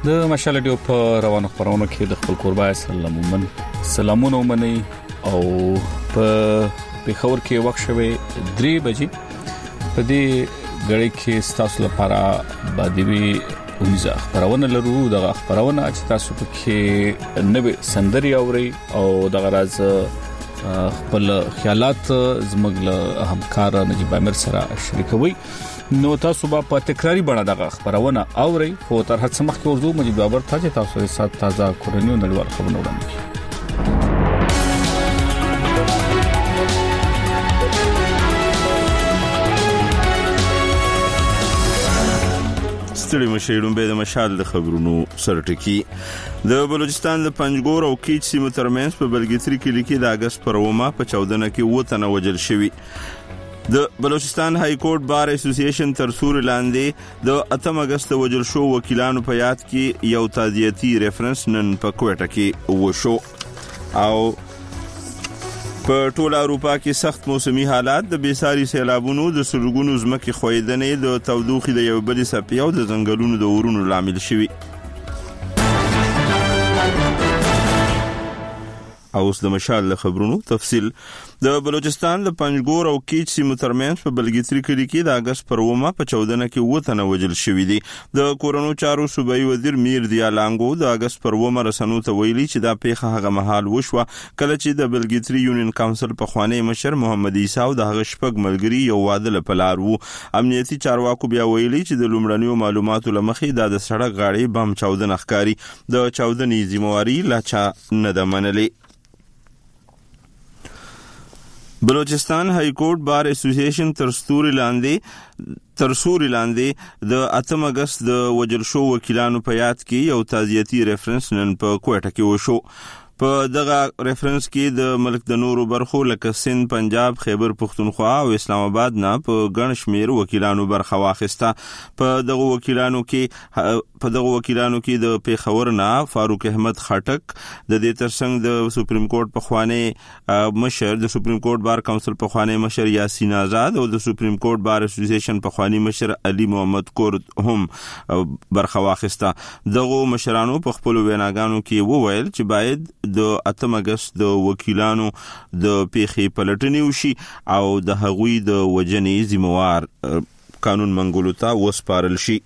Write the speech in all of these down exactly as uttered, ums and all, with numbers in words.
د مشال ډیو په روانو خبرونو کې د خپل قربای سلامون سلامونه ومني او په پیښور کې وخت شوه درې بجې په دې غړي کې تاسو لپاره بادوي ومزه خبرونه لرو د خبرونه چې تاسو په نوې سندري اوري او د غراز خپل خیالات زموږ له همکار نجيب امیر سره شریکوي نو تاسو په تکراری بڼه د خبرونه اوري خو تر هڅه مخکې ورزو مجید بابر تاسو تاسو سره تازه کورنیو نړیوال خبرونه وړاندې ستړي مشیرون به د مشال د خبرونو سرټکی د بلوچستان د پنجګور او کیچ سیمه ترمنځ په بلګیتري کې لیکي د اگست پر اومه په چودنه کې وته وجل شوی د بلوچستان های کورټ بار اسوسییشن تر سوري لاندې د اتم اگست وجل شو وکیلانو په یاد کې یو تعزیتی ریفرنس نن په کوټه کې وشو او په ټول اروپا کې سخت موسمي حالات د بیساري سیلابونو د سرګونو زمکه خویدنې د تودوخې د یو بل سپي او د ځنګلونو د ورونو لامل شوی اوس د مشال خبرونو تفصیل د بلوچستان د پنجګور او کیچ سیمه ترمنځ په بلګیتري کې د اگست پر اومه په چودنه کې وته نه وجل شوې دي د کورونو چارو صوبایي وزیر میر دیالانګو د اگست پر اومه رسنو ته ویلي چې دا پیښه هغه مهال وشوه کله چې د بلګیتري یونین کونسل په خوانی مشر محمد عیسی او د هغه شپږ ملګری یو واده لپاره وو امنیتي چارواکو بیا ویلي چې د لومړنیو معلوماتو لمخې د سړک غاړې بم چودنه ښکاری د چودنې ذمہواری لا چا نه د منلې بلوچستان های کورټ بار اسوسییشن تر ستوري لاندې تر سوري لاندې د اتم اگست د وجل شو وکیلانو په یاد کې یو تعزیتی ریفرنس نن په کوټه کې وشو په دغه ریفرنس کې د ملک د نورو برخو لکه سند پنجاب خیبر پختونخوا او اسلام آباد نه په ګڼ شمیر وکیلانو برخه واخیسته په دغه وکیلانو کې په دغه وکیلانو کې د پیښور نه فاروق احمد خټک د دې ترڅنګ د سپریم کورټ په خوانی مشر د سپریم کورټ بار کونسل په خوانی مشر یاسین آزاد او د سپریم کورټ بار اسوسییشن په خوانی مشر علي محمد کورد هم برخه واخیسته دغه مشرانو په خپل ویناګانو کې وویل چې باید د اتم اگست د وکیلانو د پیښې پلټنې وشي او د هغوی د وجنې ذمہوار قانون منګولو ته وسپارل شي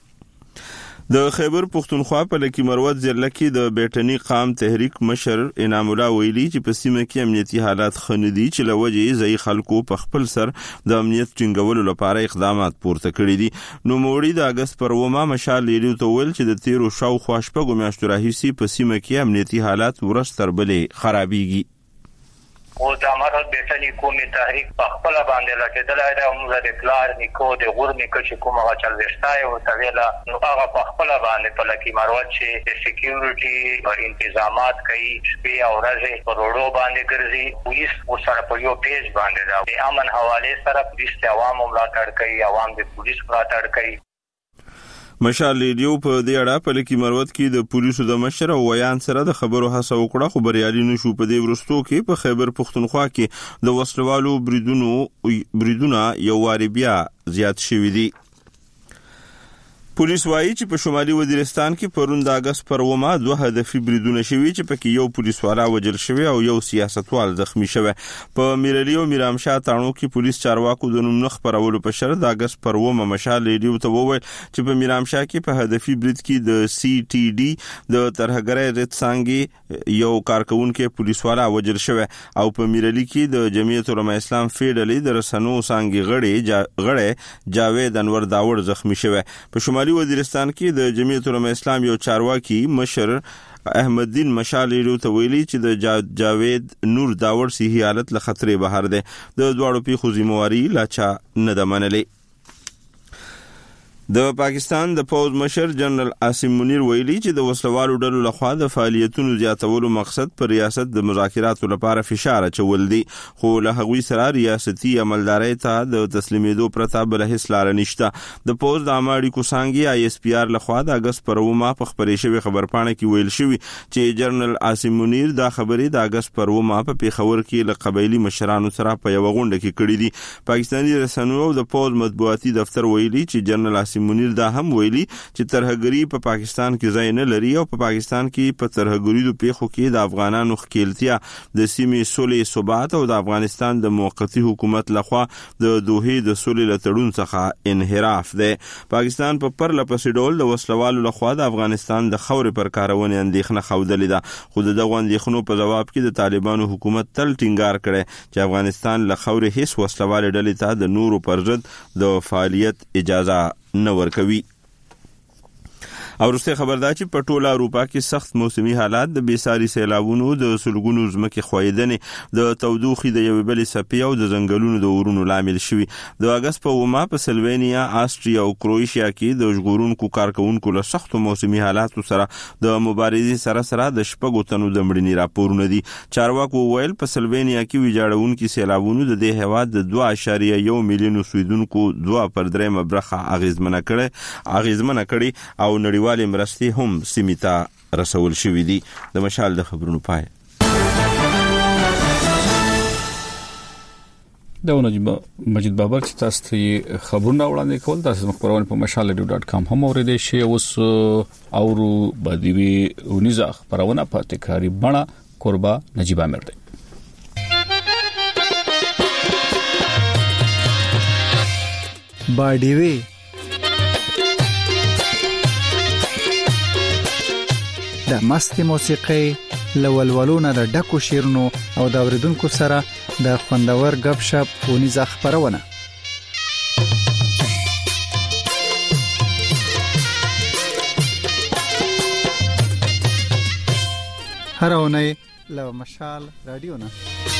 د خیبر پختونخوا په لکی مروت ضلع کې د بیٹنی قام تحریک مشر انعام الله ویلي چې په سیمه کې امنیتي حالات خندي چې لوجې ځای خلکو په خپل سر د امنیت ټینګولو لپاره اقدامات پورته کړي دي نو موړي د اگست پر اومه مشال لیدو ته ویل چې د تیرو شاوخوا شپږو میاشتو راهیسې په سیمه کې امنیتي حالات ورځ تر بلې خرابېږي او د امر بیٹنی قومي تحریک په خپل باندې لکېدلای دا موږ د کلار نیکو د غور نیکو چې کومه چل وشتای او تویلا نو هغه په خپل باندې په لکی مروت چې د سکیورټي او تنظیمات کوي شپې او ورځې په روډو باندې ګرځي پولیس ورسره په یو پیج باندې دا د امن حواله سره پولیس ته عوام ملاتړ کوي عوام د پولیس ملاتړ کوي مشال لیډیو په دې اړه په لکی مروت کې د پولیسو د مشر او ویان سره د خبرو هڅه وکړه خو بریالي نشو په دې ورستو کې په خیبر پختونخوا کې د وسلوالو بریدونو بریدونه یو واری بیا زیات شوي دي پولیس وایي چې په شمالي وزیرستان کې پرون د اگست پر اومه دوه هدفي بریدونه شوي چې پکې یو پولیس والا وژل شوی او یو سیاستوال زخمی شوی په میرلی او میرامشاه تاڼو کې پولیس چارواکو د نوم خبرولو په شرط د اگست پر اومه مشال لیډیو ته وویل چې په میرامشاه کې په هدفي برید کې د سی ټي ډي د ترهګرۍ رت څنګه یو کارکونکو پولیس والا وژل شوی او په میرلی کې د جمعیت علماء اسلام فیډرالي د رسنو څنګه غړي غړي جاوید انور داوړ زخمی شوی په شمالي وزیرستان کې د جمعیت علماء اسلام یو چارواکي مشر احمد دین مشال ته ویلي چې د جاوید نور داوړ صحي حالت له خطرې بهر ده د دواړو پیښو ذمہواری لا چا نه د منلې د پاکستان د پوز مشر جنرال عاصم منیر ویلي چې د وسلوالو ډلو لخوا د فعالیتونو زیاتولو مقصد پر ریاست د مذاکراتو لپاره فشار اچول دي خو له هغوی سره ریاستي عملدارۍ ته د تسلیمېدو پرته بل هیڅ لار نشته د پوز د عامه اړیکو څانګې آی اس پی آر لخوا د اگست پر اومه په خبرې شوې خبرپاڼه کې ویل شوی چې جنرال عاصم منیر دا خبرې د اگست پر اومه په پیښور کې له قبایلي مشرانو سره په یو غونډه کې کړې دي پاکستاني رسنیو د پوز مطبوعاتي دفتر ویلي چې جنرال قاسم منیر دا هم ویلي چې ترهګري په پا پاکستان کې ځای نه لري او په پا پاکستان کې په ترهګریدو پیښو کې د افغانانو ښکیلتیا د سیمې سولې ثبات او د افغانستان د موقتی حکومت لخوا د دوحې د سولې له تړون څخه انحراف دی. پاکستان په پرله پسې ډول د وسلوالو لخوا د افغانستان د خاورې پر کارونې اندېښنه ښودلې ده، خو د دغو اندېښنو په جواب کې د طالبانو حکومت تل ټینګار کړی چې افغانستان له خاورې هیڅ وسلوالې ډلې ته د نورو پر ضد د فعالیت اجازه نه ورکوي. او وروسته خبردار چې په ټوله اروپا کې سخت موسمي حالات د بیساري سیلابونو د سلګونو ځمکې ښویدنې د تودوخې د یوې بلې څپې او د ځنګلونو د اورونو لامل شوي. د اګست په اومه په سلوینیا، آسټریا او کروشیا کې د ژغورونکو کارکونکو له سختو موسمي حالاتو سره د مبارزې سره سره د شپږو تنو د مړینې راپورونه دي. چارواکو وویل په سلوینیا کې ویجاړونکي سیلابونو د دې هېواد د دوه اعشاریه یو میلیون اوسیدونکو دوه پر درېیمه برخه اغېزمنه کړې اغېزمنه کړې او نړیوالې مرستې هم سیمې ته رسول شوې دي. د مشال د خبرونو پای. دا ونجب مجید بابر چې تاسو ته خبرونه وړاندې کول، تاسو خبرونه په مشال رادیو ډاټ کام هم اوریدئ شئ. اوس اورو بدوی ونیزه خبرونه په تکراری بڼه قربا نجیب امیر دی. باډیوي د مستي موسیقي لولولونه د ډکو شیرونو او د اوریدونکو سره د خوندور غب شپ ونیزه خبرونه. هر اونۍ له مشال رادیو نه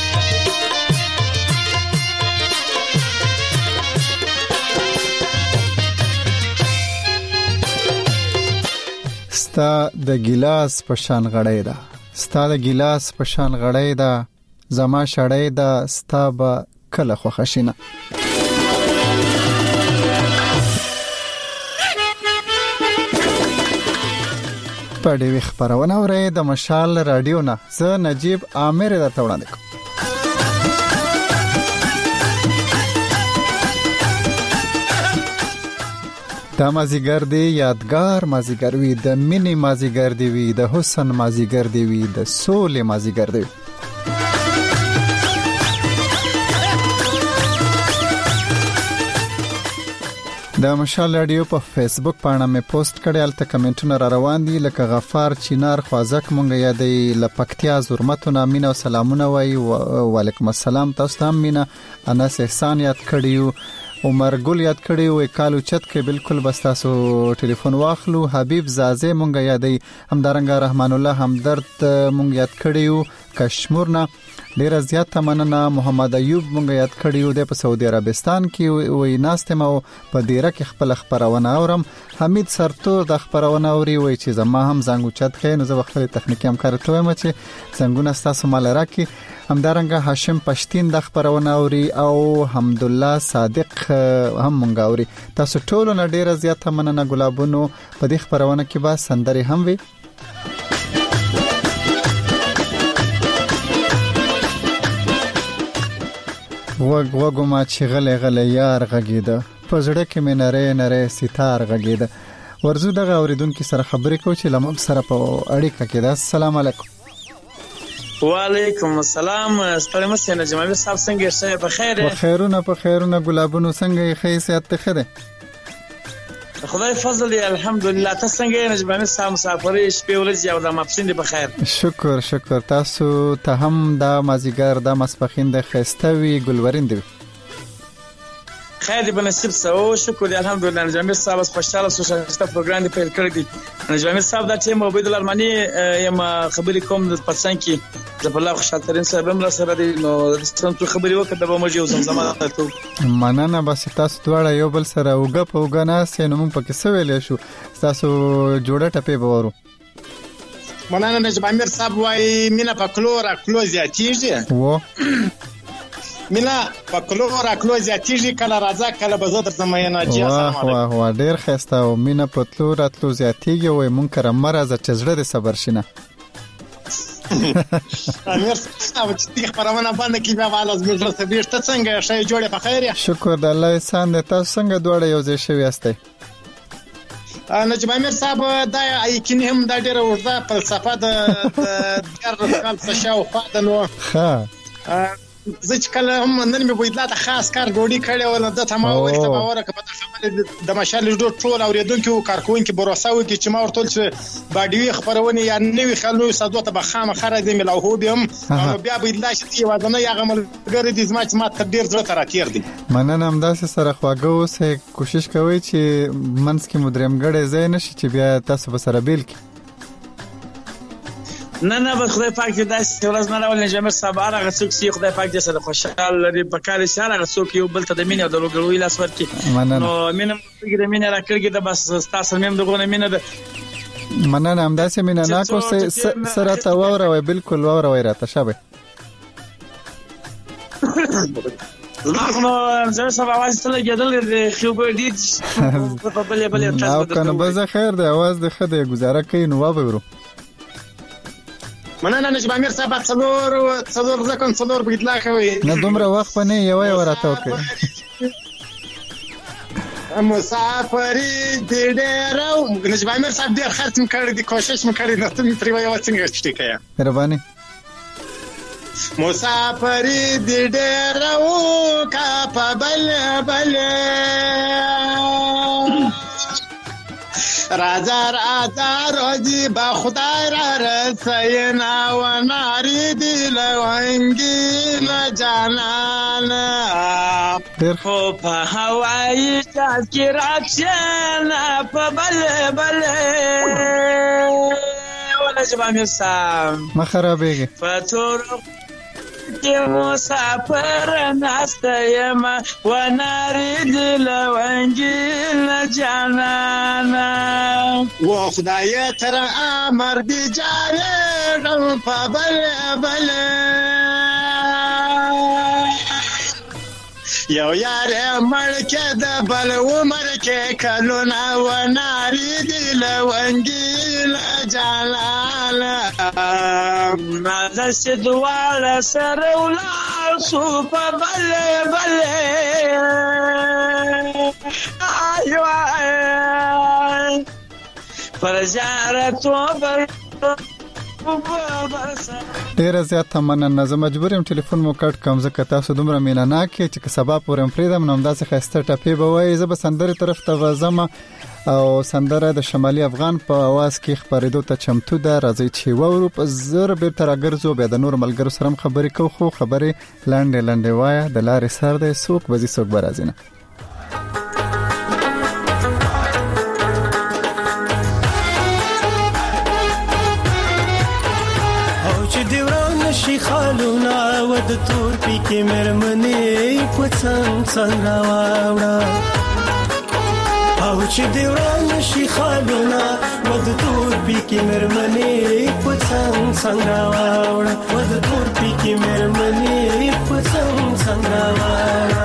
ستا د ګلاس په شان غړې ده، ستا د ګلاس په شان غړې ده، زما شړې ده، ستا به کله خوښ شینه. په دې خبرونه اورئ د مشال رادیو نه. زه نجیب عامر درته وړاندې کوم. دا مازیګر دی یادګار مازیګر وي، د مینې مازیګر دی وي، د حسن مازیګر دی وي، د سولې مازیګر دی. د مشال رادیو په فیسبوک باندې مې پوسټ کړی، الته کمنټونه را روان دي لکه غفار چینار خوازک مونږ یادې لپکتیا زرمتونه مینه او سلامونه وای. وعلیکم السلام، تاسو ته مینه. انس احسان یاد کړیو، عمر ګل یاد کړی وې کالو چت کې بالکل بس تاسو ټلیفون واخلو. حبیب زازه مونږ یادې، همدارنګه رحمان الله همدرد مونږ یاد کړیو کشمورنا، ډیر زیات مننه. محمد ایوب مونږ یاد کړیو د په سعودي عربستان کې وې ناستم او په دیره کې خپل خبرونه اورم. حمید سرتور د خبرونه اوري وې چې زما هم زنګ چت خې نو زه خپل تخنیکی همکار ته وایم چې زنګونه تاسو مال راکې. همدارنګه هاشم پښتين د خبرونه اوري او حمدالله صادق هم مونږ اوري. تاسو ټول نه ډیر زیات مننه. ګلابونو په دې خبرونه کې با سندري هم وي. وګ وګ ما چې غلې غلې یار غږیده، په زړه کې مې نری نری ستار غږیده. ورزو دغه اوریدونکو سره خبرې کوم چې لمم سره په اړیکه کې ده. السلام علیکم. وعلیکم السلام. ستړي مشه نجمه صاحب څنګه یې؟ په خیر په خیرونه په خیرونه. ګلابونو څنګه یې؟ خیسیت ته خده خدای فضل دی الحمدلله. تاسو څنګه یې نجمه صاحب؟ مسافرې شپې ولې یو د ماپسین دی په خیر؟ شکر شکر. تاسو ته هم دا مازیګر د مسپخین د خستوي ګلورین دی خیر دی بنصیب سو. شکر دی الحمدلله. نجمه صاحب خوشاله سو چې پروګرام دی پیل کړی دی. نجمه صاحب دا ټیم عبید الله ارمانی یم خبرې کوم د پاتسان کې د بل خوشاله ترين صاحب هم را سره دی نو څنګه خبرې وکړه د بمجه او زمزمه ته مننه. بس تاسو دواړه یو بل سره وګ په وګنا سينو مونږ پکې سویل شو. تاسو جوړه ټپه بورو. مننه. نجمه صاحب وايي مینا په کلورا کلوزیا تیږي و مینا په کلورا کلوزیا تیږي کله راځه کله به زه درته مینه جی. واه واه واه ډیر خسته او مینا په کلورا کلوزیا تیږي وای مونږ کرم مرزه چزړه د صبر شینه. امیر صاحب چې خبرونه باندې کې بیا والا زموږ سره بیرته څنګه شي جوړه په خیر؟ شکر د الله احسان. تاسو څنګه دوړې یو ځای شوي یاستئ؟ نجیب امیر صاحب دا یقیني هم دا ډېره اوږده فلسفه د دیارلس کال څه شاوخوا ده. نو ښه زه چې کله هم نن مې بویدلا ته خاص کار ډوډۍ کړې وه، ده ته ما وویل ته باور وکړه په دا خبرې د مشال لیدو ټول اورېدونکي او کارکوونکي بروسه وکړي چې ما ورته وویل چې باډیوي خپرونې یا نوي خیال نوي سادو ته به خامخا راځي ملاوهو بې هم نو بیا بویدلا چې ته یوازینی هغه ملګری دي زما چې ما تر ډېر زړه ته راتېر دي. مننه. همداسې سره خواږه اوسئ، کوشش کوئ چې منځ کې مو درېمګړی ځای نه شي چې بیا تاسو به سره بېل کړي. نه نه بس خدای پاک دې داسې ورځ نه راولي. نجیب صاحب هغه څوک چې خدای پاک دې سره خوشحال لري په کار یې هغه څوک یو بل ته د مینې او د لوګړوي لاس ورکړي. نو مینه د مینه راکړي د بس تاسو مې هم دغه مینه ده. مننه. همداسې مینه ناکو سره ته واوروئ، بالکل واوروئ راته شابه. نو زه سبا आवाज ته لګیدل دی خو به دې په بلې بلې تاسو او کنه به خیر دی आवाज د خدای گزاره کوي نو واورو. مننه نجیب امیر صاحب څلور څلور ځکه څلور بګیدلا کوي. نه دومره وخت په نه یو یو راته وکړي. مسافری دې ډېر نجیب امیر صاحب ډېر خرڅ مې کړی دی، کوشش مې کړی نه ته مې پرې وایې څنګه چټي کوي. مهرباني. مسافری دې ډېر او کا په بل بل راځه راځه راځي با خدای را رسینا و ناری دی لونګي نه جانانا خو په هوایي جاز کې راځنا په بل بل ولا جبام یسام ما خرابېږي فاتور کې مسافر ناسته یم و ناری دی لونګي نه جانانا و خدای تر امر دی جانم په بل بل یو یار مړکه د بل عمر کې کلونه و ناری دی لونګي نه جانانا مازه سدواله سره ولار سو په بل بل ایو پر زیارت وبر ډیره زیاته مننه. زه مجبور یم ټلیفون مو کټ کوم ځکه تاسو دومره مینه ناک چې که سبا پورې پرېږدم نو همداسې ښایسته ټپې به وایي. زه به سندرې طرف ته ځم او سندره د شمالي افغان په اواز کې خپرېدو ته چمتو ده. راځئ چې واورو. په زر بیرته راګرځو، بیا د نورو ملګرو سره هم خبرې کوو، خو خبرې لنډې لنډې وایه. د لارې سر دی، څوک به ځي څوک به راځي نه. خالونا ود تور پی کې مرمنې پڅنګ څنګه واوړه او چې دیوران شي خالونا ود تور پی کې مرمنې پڅنګ څنګه واوړه ود تور پی کې مرمنې پڅنګ څنګه واوړه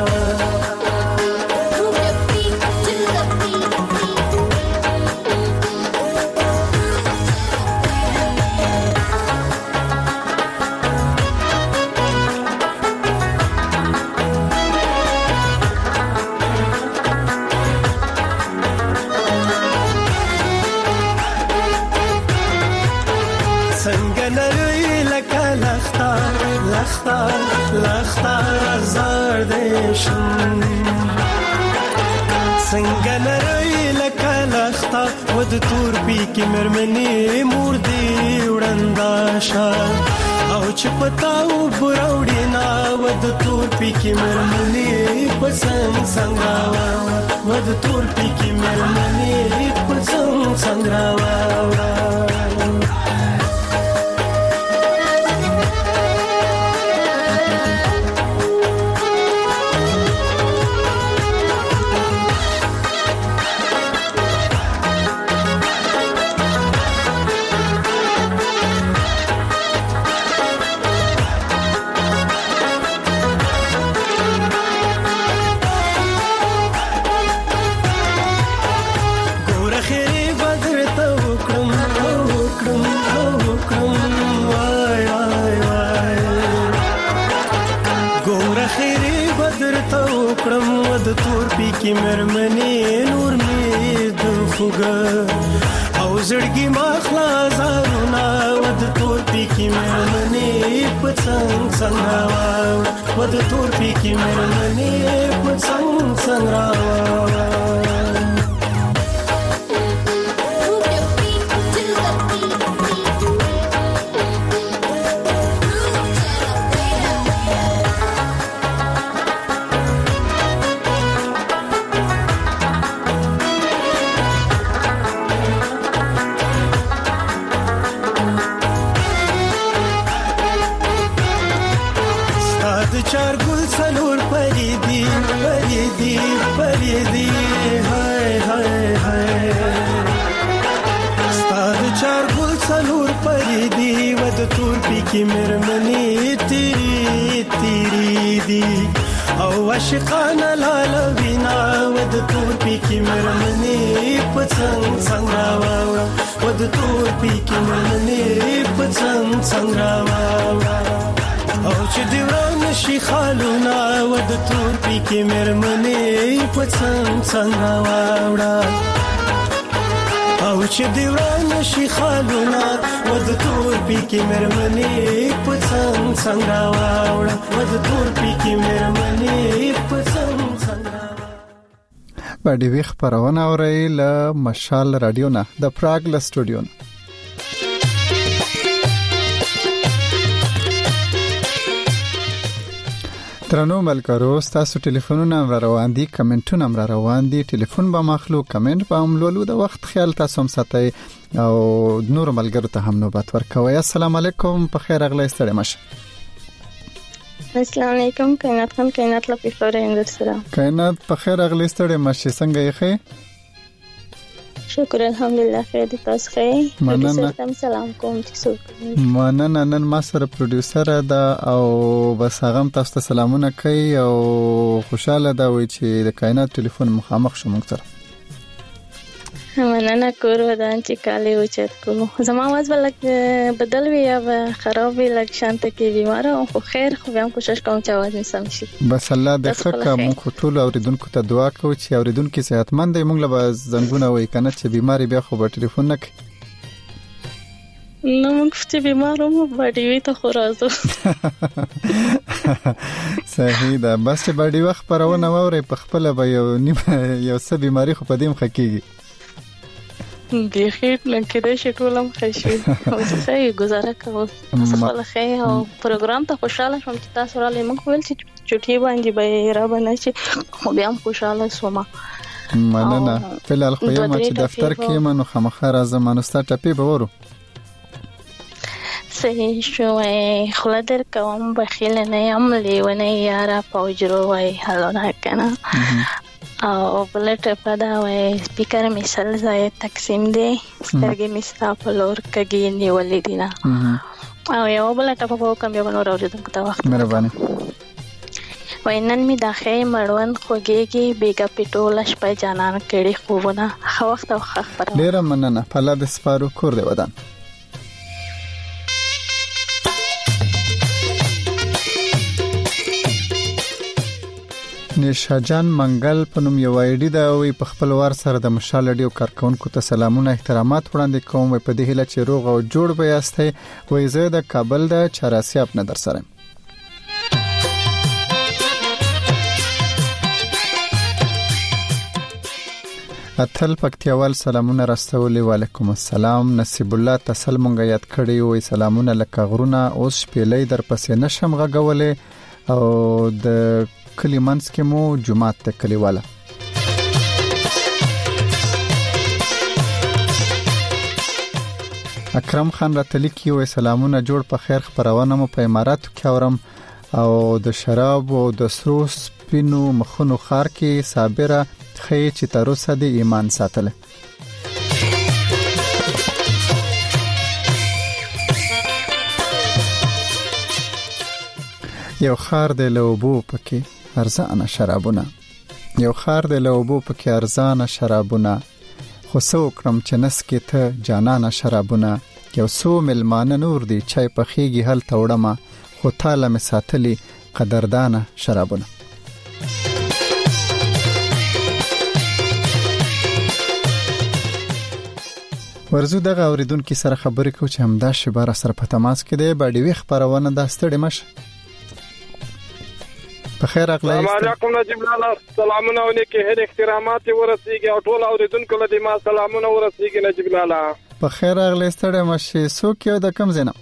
لختار زار دیشم څنګه لري لکه لخته ود تور پی کې مرمنې مور دی وړنداشا او چې پتاو براوډي نا ود تور پی کې مرمنې پسند څنګه ود تور پی کې مرمنې پسند څنګه د تور پی کې مرمنې نور می د خوګه او زړګي ما خلاصونه ود تور پی کی مېرمنې پڅنګ څنګه ود تور پی کی مېرمنې پڅنګ څنګه चार गुल सलूर परिदी परिदी परिदी हाय हाय हाय स्ताद चार गुल सलूर परिदी वद तूर पी की मेरमनी तेरी तेरी दी او عاشقانه لاله وینا ود تور پی کی मेरमनी پڅنګ څنګه واوا ود تور پی کی मेरमनी پڅنګ څنګه واوا او چې دیوان شي خالونه ود تور پی کې مېرمنې پڅنګ څنګه واوړه او چې دیوان شي خالونه ود تور پی کې مېرمنې پڅنګ څنګه واوړه ود تور پی کې مېرمنې پڅنګ څنګه باندې وی خبرونه اوري له مشال رادیو نه د پراګ ل سټوډیو. ترنو ملګرو تاسو ټلیفونونه را روان دي کمنټونه را روان دي ټلیفون به مخلو کمنټ به عملولو د وخت خیال تاسو هم ساتي او نور ملګرو ته هم نوبت ورکوي. السلام علیکم په خیر اغلی ستړي مشه. السلام علیکم کائنات خان کائنات لا پیښور اندرسره کائنات په خیر اغلی ستړي مشه څنګه یې خې شکر الحمدلله خیر دي تاسو خیر مننه سلام کوم تاسو مننه نن ما سره پروډوسر دا او بس هغه تاسو ته سلامونه کوي او خوشاله دا وي چې د کائنات ټلیفون مخامخ شو موږ سره مننه کور ودان چې کالي وچت کوم زما आवाज ولک بدل وی یا خراب وی لک شانت کې بیمار او خو خیر خو هم کوشش کوم چې आवाज مې سم شي بس الله د خکه موږ ټول اوریدونکو ته دعا کوو چې اوریدونکو صحتمند وي موږ له زنګونه وای کنه چې بیماری بیا خو په ټلیفون نه نو موږ چې بیمار وو باډي وی ته خو راځو صحیح ده بس چې باډي وخت پرونه ووري په خپل به یو یو څه بیماری خو پدیم خکېږي دیخې لکه د شټولم خشي او څه گزاره کوم خپل خې او پروګرام ته خوشاله شوم چې تاسو را لې موږ ویل چې چټي باندې به را باندې چې خو بیا هم خوشاله شوم. مننه فلال خو یم چې دفتر کې منو خامخره زمانستا ټپی به ورو صحیح شوې خلدر کوم بخیل نه یم لیونه یارا پوجرو وای هلونه کنه او بلټ په دا وای سپیکر مثال زای تقسیم دی سترګې مستا په لور کګی نیولې دینا او یو بلټ په په کوم یو نور اوریدونکو ته وخت مهرباني وینن می داخې مړون خوګيږي بیګا پټولش په جانان کړي خوونه خو وخت او خبره ډیر مننه په لا د سپارو کور دی ودان نشاجان منګل په نوم یو ایډي دا وي په خپل وار سره د مشال اډیو کارکونکو ته سلامونه احترامات وړاندې کوم په دې هله چې روغ او جوړ به یاستئ وای زه د کابل د چراسیاب نه در سره اتل پکتیوال سلامونه راستولې وعلیکم السلام نصیب الله تسل مونږ یاد کړی وای سلامونه لکه غرونه اوس پیلې در پسې نشم غغولې او د کلیمانس کې مو جمعات ته کلیواله اکرم خان راتلی کی وای سلامونه جوړ په خیر خبرونه مو په اماراتو کې اورم او د شراب او د سرو سپینو مخونو خار کې صابره خې چې تر اوسه د ایمان ساتله یو خار د لوبو پکې ارزانه شرابونه یو خار د لوبو پکې ارزانه شرابونه خو سو کرم چې نس کې ته جانانه شرابونه یو سو ملمانه نور دی چای پخېږي هل توړمه خو تاله می ساتلی قدردانه شرابونه ورزو دغه اوریدونکو سره خبرې کوو چې همدا شبار سره په تماس کې دی. باډي وی خبرونه د ستړي مش په خیر اغلی. السلام علیکم نجیب لالا، سلامونه علیکم، هر احترامات ورسیږي او ټول اوریدونکو له دې ما سلامونه ورسیږي نجیب لالا. په خیر اغلی ستړي مش. څوک یو د کم زینه؟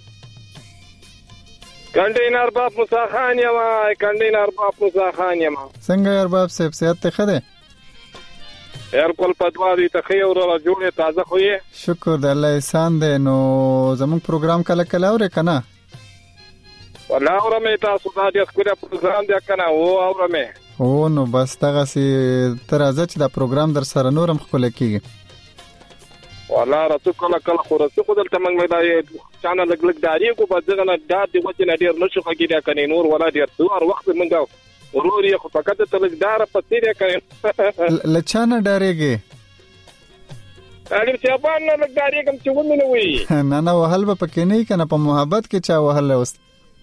کندینر باب موسی خان یم. کندینر باب موسی خان یم. څنګه یار باب صاحب صحت ته خده؟ هر کول پدواري ته خیر او جوړه تازه خو یې. شکر د الله احسان دی. نو زموږ پروګرام کله کله اورې کنه؟ والله اورمه تاسو دا د خپل پروګرام دی کنه او اورمه. او نو بس دغه سي تر ازه چې دا پروګرام در سره نورم خپل کیږي. والله راتو کله کله خو راتو خو دلته موږ مې چانه لګ لګ داري کو په ځګه نه دا دی وځي نه ډیر نشو کېږي کنه نور ولا ډیر دوه وخت موږ ورور یې خو فقط ته لګ دار پتی دی کنه لچانه ډارېږي. اړم چې په نه لګ داري کوم چې ومه نه وي. نه نه وهل به پکې نه کنه په محبت کې چا وهل اوس.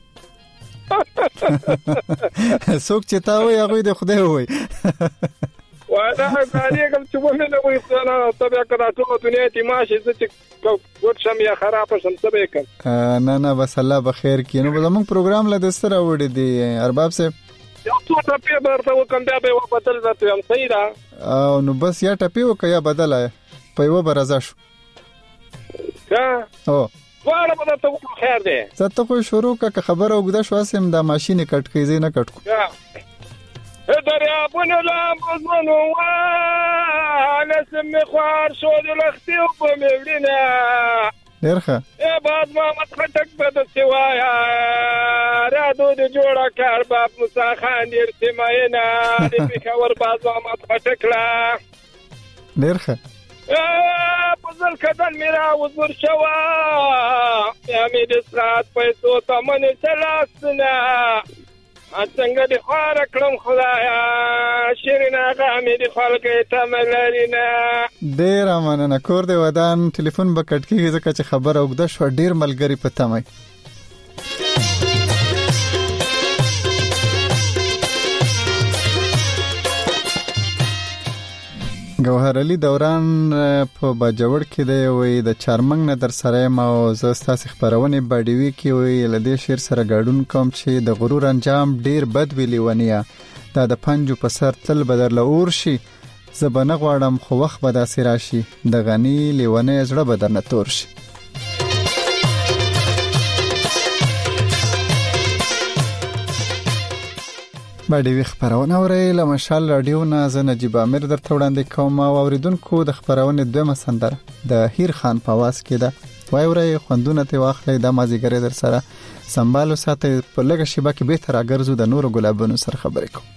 څوک چې تا وي هغه د خدای وي. وانا عليكم تقولوا لنا ويصنا طبعا كذا ټول دنیا ته ماشي چې ګوت شم یا خراب شم سبيکم. نه نه بس الله بخیر کینو. زموږ پروګرام له دستره وړي دي ارباب صاحب. یو څو ټپی برته وکم بیا به بدل راته هم صحیح را. او نو بس یا ټپی وکیا بدل آیا په یو برازه شو. ها او واړه به ته خیر دی. ته خو شروع کا خبره وګدا شو اسیم د ماشين کټ کیږي نه کټ کو. دریابونه لامبوزونو وانا سمي خوار شو د لختي په مېړینا درخه ای باز ما متخټک په د سوایا را دو د جوړه کار باب موسی خان دې سیماینا دې په خبر باز ما متخټک لا درخه په ځل کدل میرا وزور شوا یا مې د سات پیسو تمنه سلاسنا څنګه د خار کړم خدایا شیرنا غامې د خلک ته ملرینا. ډیر مننه. کور دی ودان ټلیفون به کټ کیږي ځکه چې خبره وګدا شو. ډیر ملګری پته مې گوهر علي دوران په باجوړ کې دی. وي د چارمنګ نه در سره ما او زستا خبرونه باډیوي کې وي لدې شیر سره گاډون کوم چې د غرور انجام ډیر بد ویلی ونیا دا د پنجو په سر تل بدر لور شي زبنه غواړم خو وخت به داسې راشي د غنی لیونه زړه بدر نه تور شي. باډي وی خبرونه اوري له مشال رادیو نه زه نجيب امیر درته وړاندې کوم. او اوریدونکو د خبرونه دوه سندره د هیر خان په واس کې ده. وای اوري خوندونه ته واخلې د مازیګر در سره سنبالو ساته په لګه شیبه کې به تر اگرزو د نور ګلابونو سره خبرې کوم.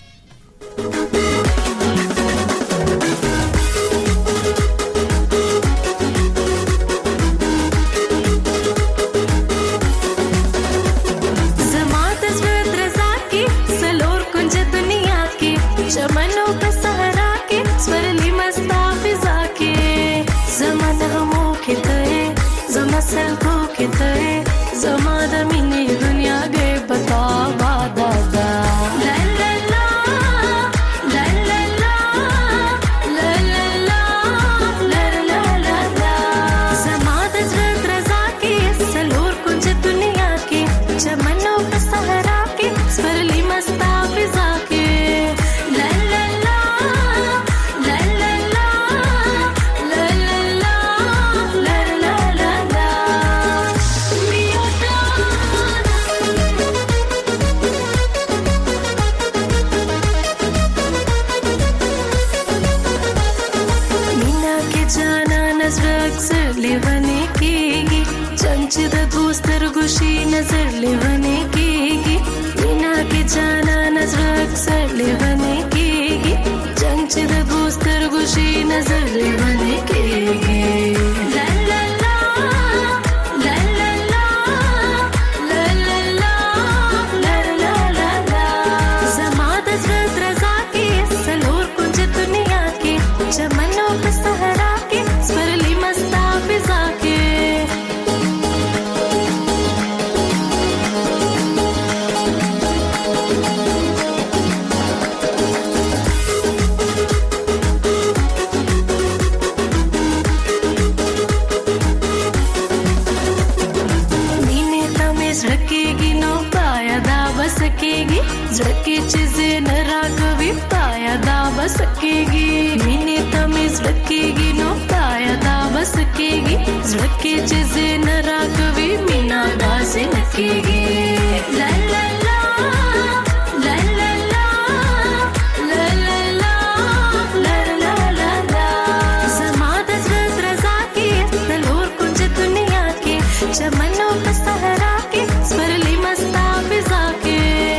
نکېږي زړه کې چې زنه راکوي پایا دا بس کېږي مینې ته مې زړه کېږي نو پایا دا بس کېږي زړه کې چې زنه راکوي مینا داسې نکېږي لا لا لا لا لا لا لا لا لا لا لا لا لا زما د زړه درزا کې د لور کونج دنیا کې چمنو په صحرا کې سپرلی مستا فضا کې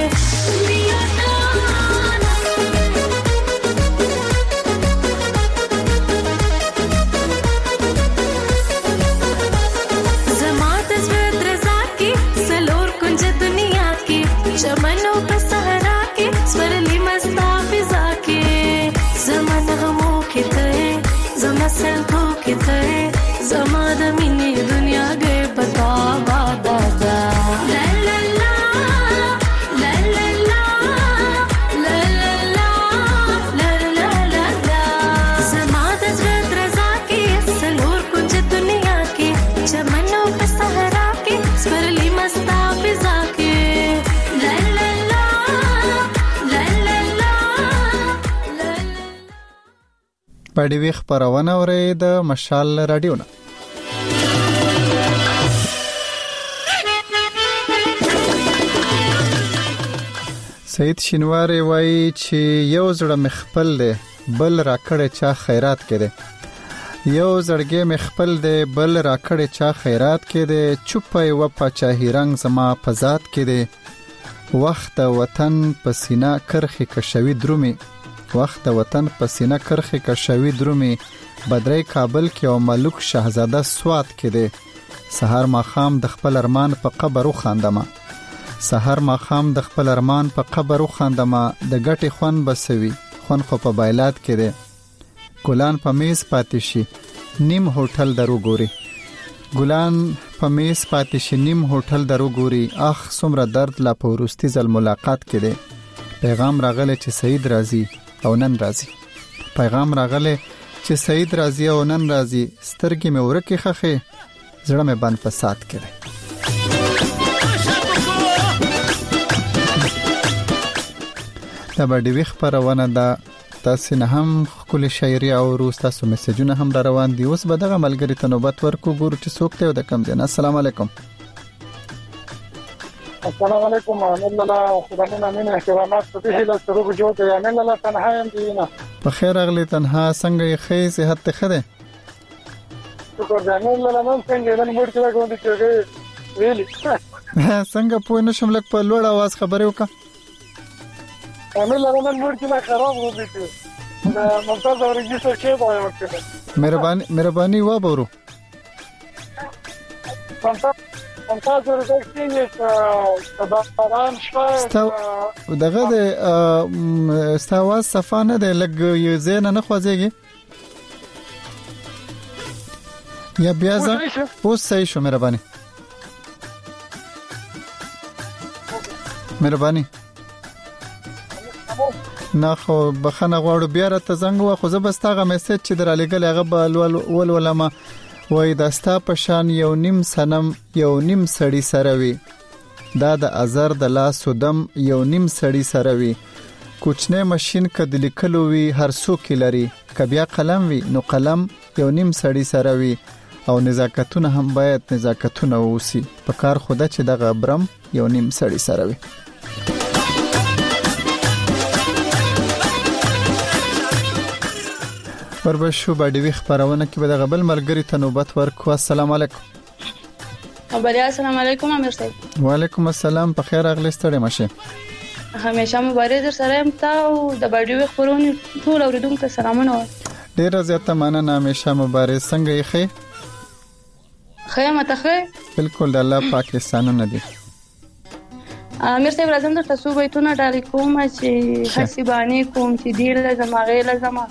चमनो पे सहरा के स्वरली मस्ता फिजा के जमान गमो के तय जमा सल्को के तय जमा दमिनी दुनिया गए बता बादा दा ला ला ला ला ला ला ला ला ला ला ला ला जमा दजरत रजा के सलोर कुंज दुनिया के चमनो पे सहरा के स्वरली मस्ता फिजा के پړې وی خبرونه اوري د مشال رادیو نه سید شینواری وایي چې یو زړه مخبل دی بل راکړې چا خیرات کړي یو زړګې مخبل دی بل راکړې چا خیرات کړي چوپې و پچاهی رنگ زما پزات کړي وخت وطن پسینا کرخي کشوي درومي وخت وطن پسینه کرخه کشوي درومي بدري کابل کې او ملک شاهزاده سوات کې دي سحر ماخام د خپل ارمان په قبر وخاندمه سحر ماخام د خپل ارمان په قبر وخاندمه د ګټي خون بسوي خون خو په بایلات کې دي ګلان په میز پاتې شي نیم هوټل درو ګوري ګلان په میز پاتې شي نیم هوټل درو ګوري اخ څومره درد لا په ورستي ځل ملاقات کې دي پیغام راغله چې سید راضي او نن راځي پیغام راغله چې سید راضي او نن راځي سترګې مې ورکه خخه زړه مې بند فساد کړي دا به د ویخ پرونه دا تاسو نه هم خپل شاعري او روز تاسو میسجونه هم روان دي اوس به دغه ملګری ته نوبت ورکو ګورو چې څوک ته د کم دي السلام علیکم السلام علیکم ورحمت الله خداینا مینه احترامات په دې له سره جوړ کړی امن الله تنها يم دینه په خیر اغلی تنها څنګه یې خې صحت ته خده شکر دې امن الله نن څنګه نن موږ کې راغونډه کېږي ویلي څنګه پوه نشم لک په لوړ आवाज خبرې وکړه امن الله نن موږ کې خراب وږي دا ممتاز اورګي څه کې وایي وکړه مهرباني مهرباني و بورو ممتاز ممتاز ورته چې دا باران شوه دغه د استاواز صفانه د لګ یو زین نه خوځيږي یا بیا ځه اوس صحیح شو مهرباني مهرباني نه خو بخنه غواړو بیا راته زنګ واخو زه بس تاغه میسج چې درالېګل هغه بل ول ولما وای داستا پشان یو نیم سنم یو نیم سړی سره وی دا د ازر د لاس ودم یو نیم سړی سره وی کوچنه ماشين کډ لیکلو وی هر څوک لري کبیا قلم وی نو قلم یو نیم سړی سره وی او نزاکتونه هم باید نزاکتونه ووسی په کار خوده چې دغه برم یو نیم سړی سره وی وربشو باندې وی خبرونه کې به د غبل ملګری ته نوبت ورکو السلام علیکم ابریا السلام علیکم امیر صاحب وعلیکم السلام په خیر اغلی ستړي مشه همیشه مبارک در سره ام تا او د باندې وی خبرونه ټول اوریدونکو سلامونه ډیر زیاته مننه همیشه مبارک څنګه یې خې خیمه ته خې بالکل د الله پاکستانونه دي امیر صاحب راځم د تاسو بیتونه ډالې کوم چې حسیبانی کوم چې ډیر زماغه لازمه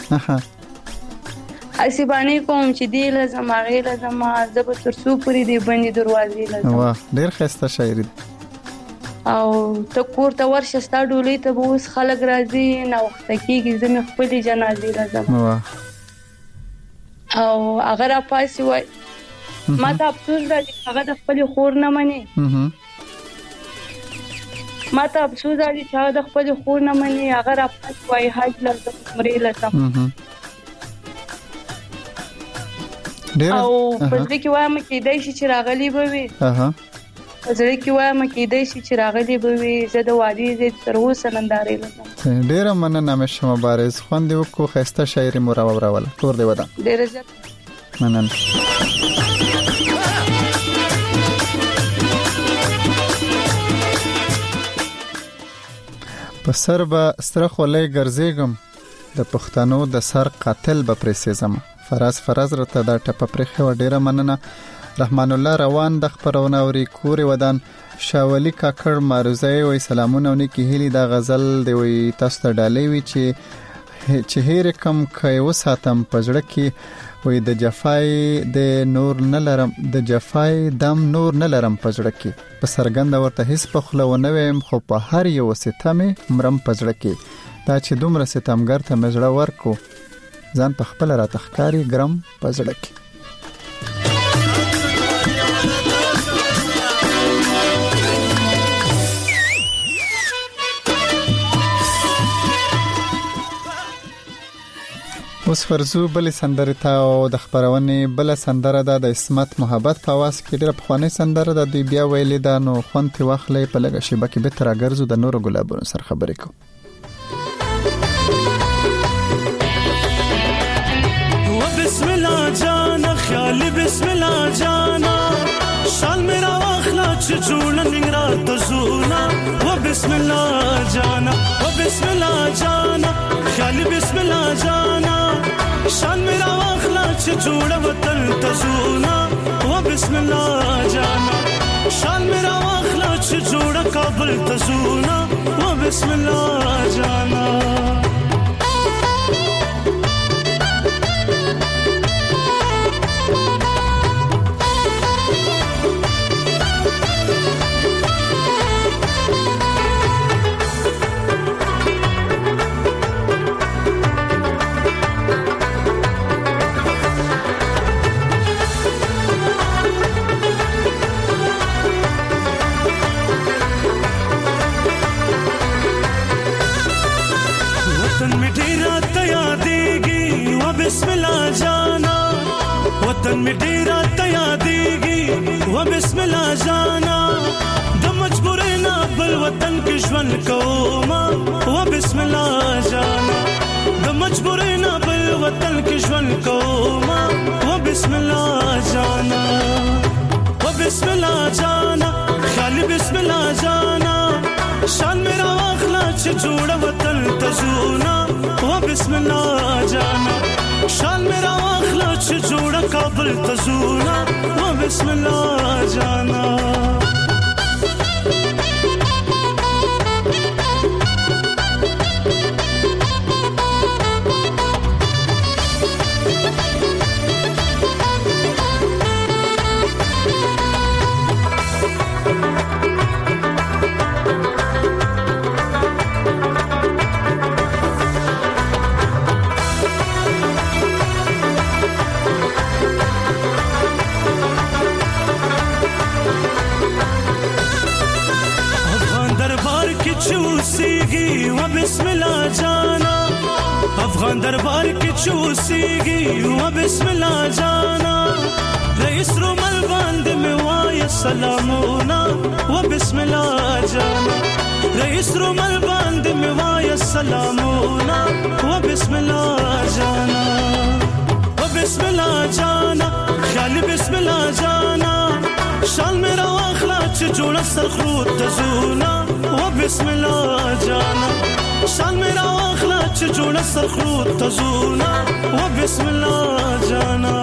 حسیبانی کوم چې دی لازم هغه لازم زب ترسو پوری دی باندې دروازې لازم واه ډیر خسته شاعري او ته کوړه ورشه ستاسو ډولې ته اوس خلک راځي نو وخت کېږي زمي خپل جنازې لازم واه او اگر اپاسي وای ما ته افسوس راځي هغه د خپل خور نه مني ما ته افسوس دی چې هغه د خپل خور نه مني هغه را پات وای حج لازم عمرې لازم او په دې کې وایم کې دای شي چې راغلی به وي اها په دې کې وایم کې دای شي چې راغلی به وي زه د وادي زه تر اوسه نندارې لرم ډیر مننه مشه مبارز خوند یو کو خسته شاعري مراو راول تور دی ودا ډیر زیات مننه په سر به ستره خولې ګرځېګم د پښتنو د سر قاتل به پرېسېزم فراز فراز رته دا ټپه پرېخه و ډیره مننه رحمان الله روان د خبرونه اوري کورې ودان شاولی کاکړ ماروزای وای سلامونه ونی هیلی دا غزل دی وای تاسو ته ډالې وی چې چې هیر کم کای وساتم پزړه کې وای د جفای د نور نه لرم د جفای دم نور نه لرم پزړه کې په سرګند ورته هیڅ په خله و نه ویم خو په هر یو ستمه مرم پزړه کې دا چې دومره ستمګر ته مزړه ورکو ځان په خپل را تخکاری ګرم پزړه کې اوس فرزو بل سندره تا او د خبرونه بل سندره د اسمت محبت په واس کې ډېر په خوانې سندره د دوی بیا ویلې دا نو خونته واخلې په لګه شي بکې به تر اگرزو د نورو ګلابونو سره خبرې کو و بسم الله جانا خیال بسم الله جانا شال میرا واخلا چې جوړ ننګرا تزونا و بسم الله جانا و بسم الله جانا خیال بسم الله جانا شان میرا واخلا چې جوړ وطن تزونا و بسم الله جانا شان میرا واخلا چې جوړ کابل تزونا و بسم الله جانا بسم الله جانا وطن می ډیرا تیا دیږي و بسم الله جانا د مجبورینا بل وطن کې ژوند کوم و بسم الله جانا د مجبورینا بل وطن کې ژوند کوم و بسم الله جانا و بسم الله جانا خالی بسم الله جانا شان میرا واخلا چې جوړ وطن تزونا و بسم الله جانا شان میرا واخلا چې جوړه کابل تزونا و بسم الله جانا چوسیږي و بسم الله جانا افغان دربار کې چوسیږي و بسم الله جانا رئیس رومل باندې می وای سلامونه و بسم الله جانا رئیس رومل باندې می وای سلامونه و بسم الله جانا و بسم الله جانا خیال بسم الله جانا شال میرا واخلا چې جوړ سرخرو تزونا و بسم الله جانا شال میرا واخلا چې جوړ سرخرو تزونا و بسم الله جانا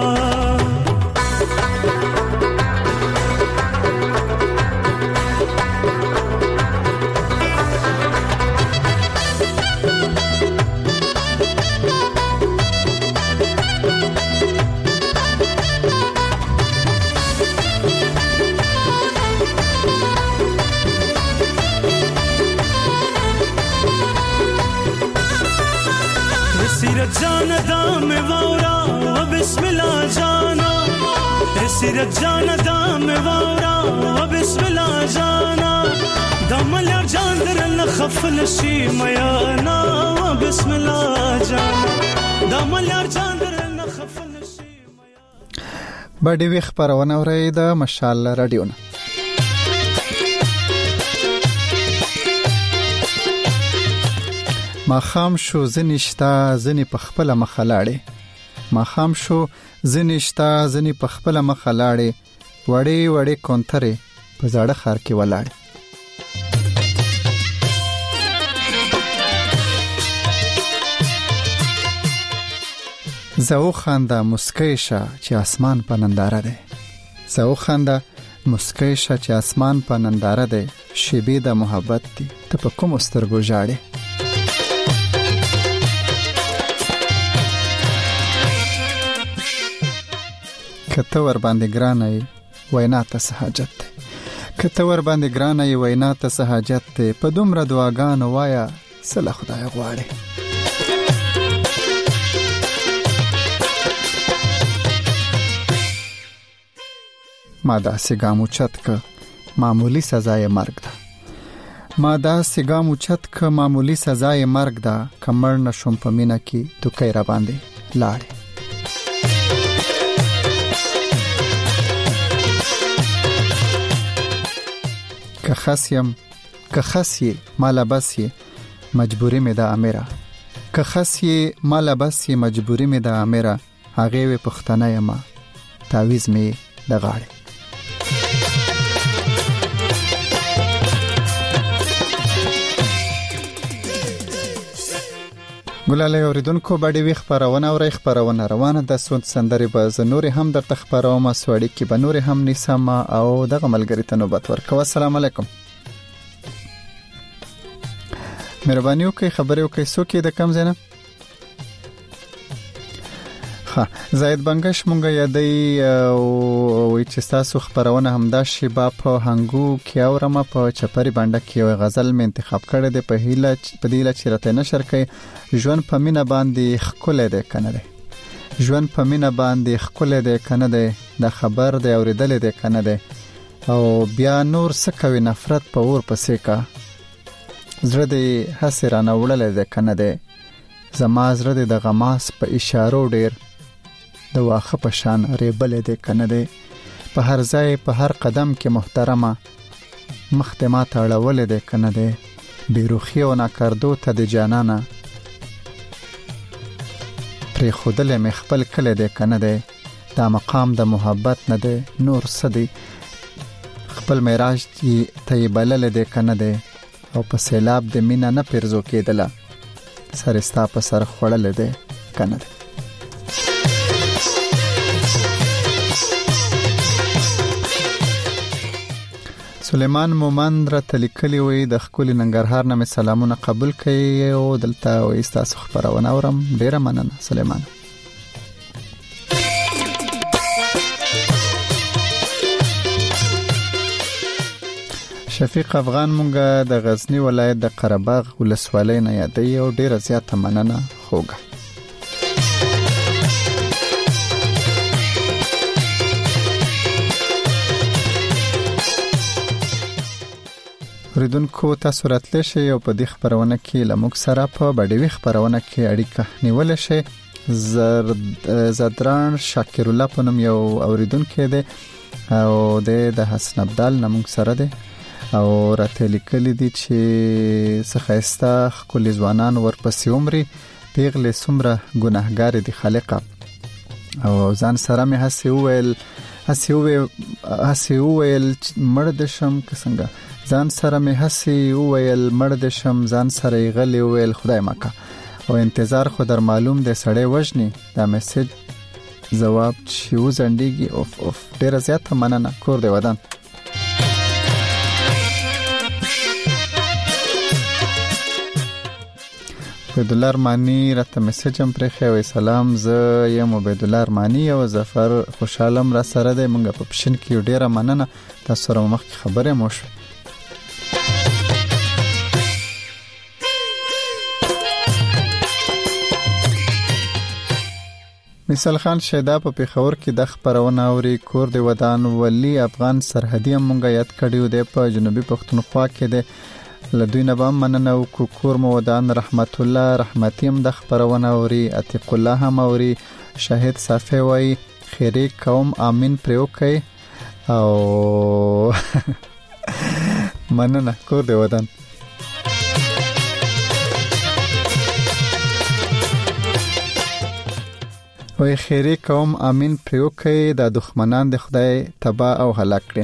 سیرت جانا دام وورا و بسم الله جانا سیرت جانا دام وورا و بسم الله جانا دمل جان خفن شي میا نا بسم الله جان دا مليار جان در نه خفن شي میا. باندې وی خبرونه اوري د مشال رادیو نه. ما خام شو زنیشتا زنی په خپل مخلاړې ما خام شو زنیشتا زنی په خپل مخلاړې وړې وړې کونترې په زړه خار کې ولاړې. زو خنده مسکیشه چې اسمان په ننداره ده زو خنده مسکیشه چې اسمان په ننداره ده شیبې د محبت دي ته په کوم سترګو ژاړې. کته ور باندې ګرانه وینا ته سہاجت ده کته ور باندې ګرانه وینا ته سہاجت ده په دومره دعاګانو وایا سله خدای غواړي. ما دا سیګامو چت ک معمولی سزای مرګ ده ما دا سیګامو چت ک معمولی سزای مرګ ده کمر نشم په مینا کې تو کای را باندې لاړې. که خاصیم که خاصی مال بسی مجبوری می ده امیرا که خاصی مال بسی مجبوری می ده امیرا هغه وی پختنه ما تعویز می د غاړې. ګلاله اوریدونکو باندې وی خبرونه او خبرونه روانه د سوند سندري به زنوري هم د تخبرومه سوړی کې به نور هم نسما او دغه ملګری ته نوبت ورکو. السلام علیکم. مهرباني وکړئ خبرې وکړئ څوک د کم زنه. ها زید بنگش مونږه یادې او چې تاسو خبرونه همدا شی با په هنګو کې اورم په چپری باندې کې یو غزل مې انتخاب کړی دی په هیله په دیله چې راته نشر کوي. ژوند په مینا باندې خکل دی کنه دی ژوند په مینا باندې خکل دی کنه دی د خبر دی اوریدل دی کنه دی او بیا نور سکوي نفرت په اور پسې کا زړه دی حسرانه وړل دی کنه دی زما زړه دی د غماس په اشارو ډیر د واخه په شان ریبل دی کنه دی په هر ځای په هر قدم کې محترمه مختمات اړول دی کنه دی بیروخی او ناکردو ته د جانانه پر خودل می خپل کله دی کنه دی دا مقام د محبت نه دی نور صدی خپل معراج ته بلل دی کنه دی او په سیلاب د مینا نه پرزو کېدله سرستا په سر خړل دی کنه دی. سلیمان مومند را تلیکلی وی د خپل ننګرهار نه سلامونه قبول کړي او دلته وي تاسو خبرونه اورم ډیره مننه سلیمان. شفیق افغان مونږه د غزنی ولایت د قرهباغ ولسوالۍ نه یادې او ډیره زیاته مننه خوګه. ریدونکو تاسو راتلی شئ او په دې خبرونه کې لموږ سره په بډوي خبرونه کې اړیکه نیول شئ. زدران شاکر الله په نوم یو اوریدونکو دی او د حسن عبدال نوم سره دی او راته لیکلي دي چې څخهستا خپل ځوانان ورپسې عمرې پیغله سمره ګناهګار دي خالقه او ځان سره مې هسي ویل هسي ویل هسي ویل مرد شم څنګه ځان سره مې هسي ویل مرد شم ځان سره غلي ویل خدای مکه او انتظار خو در معلوم دی سړی وژني دا میسج جواب چې وزندګي اوف اوف ډیر زیاته مننه کور دی ودان. عبدالله ارمانی راته میسج هم پرې خوي سلام زه یم عبدالله ارمانی او ظفر خوشحالم را سره دی مونږ په پښین کې ډیره مننه تاسو سره مخ خبره مو شو. مثال خان شیدا په پیښور کې د خبرونه اوري کور دی ودان ولی افغان سرحدي مونږه یاد کړیو دی په جنوبي پښتونخوا کې دی لدوی نه به مننه وکړو. کور مو ودان رحمت الله رحمتي هم د خبرونه اوري، عتیق الله هم اوري، شاهد صافی وای خیری قوم امین پریوکي او مننه کور دی ودان. وای خیری قوم امین پریوکي د دښمنان د خدای تبا او هلاک کړي.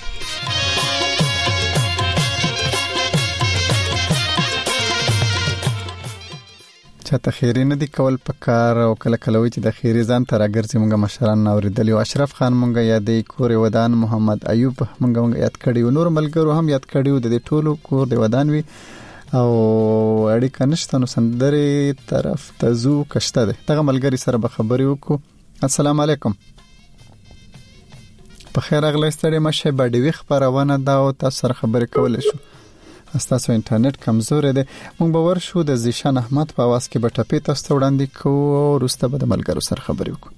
چاته خیری نه دی کول پکار او کله کله وی چې د خیری ځان تر اگرځي مونږه مشران اوریدلی او اشرف خان مونږه یادې کور ودان، محمد ایوب مونږه مونږه یاد کړی او نور ملګرو هم یاد کړیو د دې ټولو کور دی ودان وی او اړیکه نشته نو سندري طرف ته زو کشته ده. دغه ملګری سره به خبرې وکړو. السلام علیکم. په خیر اغلی ستړي مشه باډي خبرونه دا او تاسو سره خبرې کولای شو. استاسو انټرنیټ کمزور دی. مونږ به ورشو د زیشان احمد په आवाज کې به ټپې تاسو وړاندې کوو او وروسته به د ملګرو سره خبرې وکړو.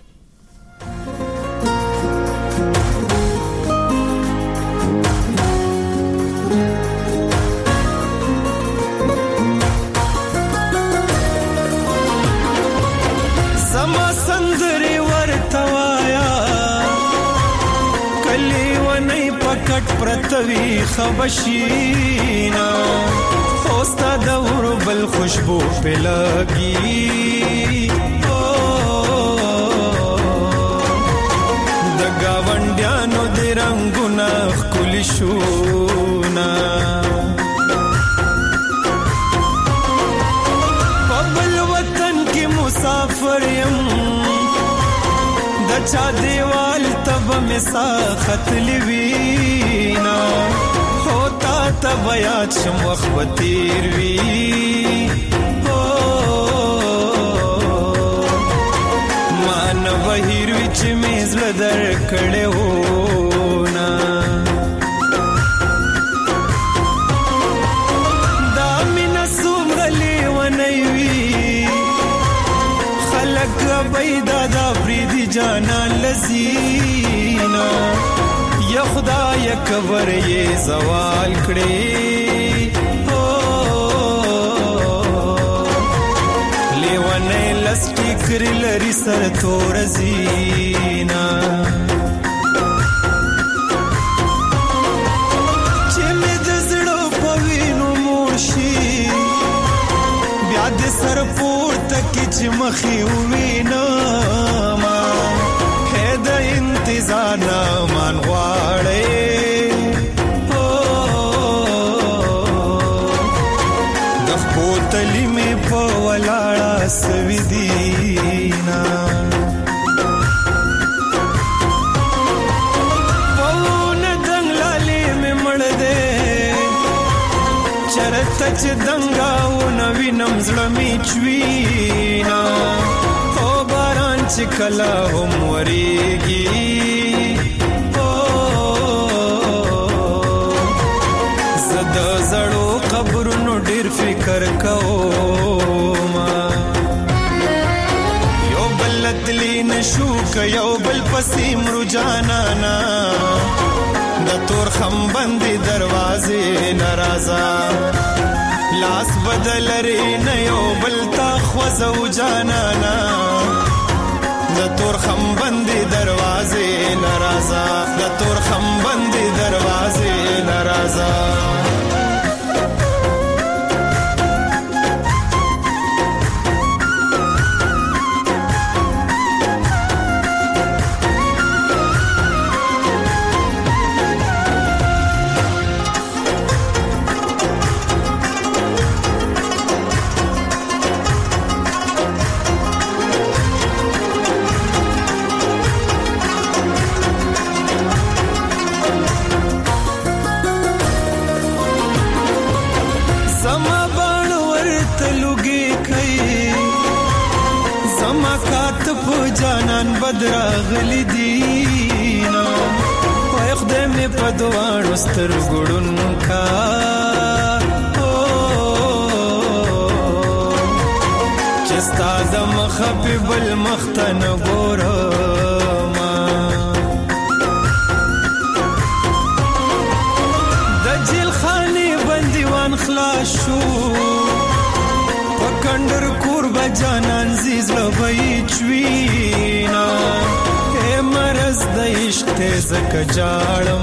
زما سندري ورتوایا کلی ونی پکټ پرتوي خبشینا خوستا دور بل خوشبو پلگی د گاونډیانو د رنگونه خلی شونا بل وطن کی مسافر یم د چا دیوال تب مسا خط لوینا ہوتا تب یاد شم وخت بتیر وی مان وحیر وچ میزل در کڑے ہونا دامن سومرلی ونیوی خلق بیدا دا بریدی جانا لزینا یا خدا یا کور یہ زوال کړي لیوانه لسټی کری لري سر تور زینا چې مې د زړه په وینو مورشي بیا د سر پورته کې چې مخې وینا ما هدا انتظار مان غواړې د خپوتلی مې په ولاړه سوي دینا پونه دنګلالې مې مړ دې چرته چې دنګاو نوی نم زړه مې چوينا او باران چې کله هم وريږي زړو قبرونو ډیر فکر کوم یو بل تلی نشو ک یو بل پسیم رجانانا د تور خم بندې دروازې ناراضه لاس بدل لري نه یو بل تا خوځو جانانا د تور خم بندې دروازې ناراضه د تور خم بندې دروازې ناراضه جانان بدراغلی دینا وای خدای می په دوانو ستر ګړون کا چستا د مخفي بل مختن ګورما د جیل خاني بنديوان خلاص شو پکندر کور بجانان زیز لبی چوینا اے مرز د عشق تیز کجاړم